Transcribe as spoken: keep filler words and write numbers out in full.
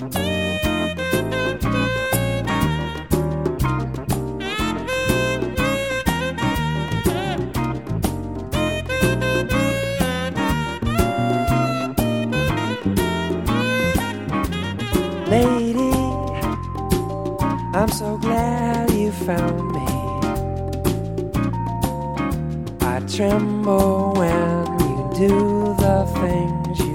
Lady, I'm so glad you found me. I tremble when you do the things you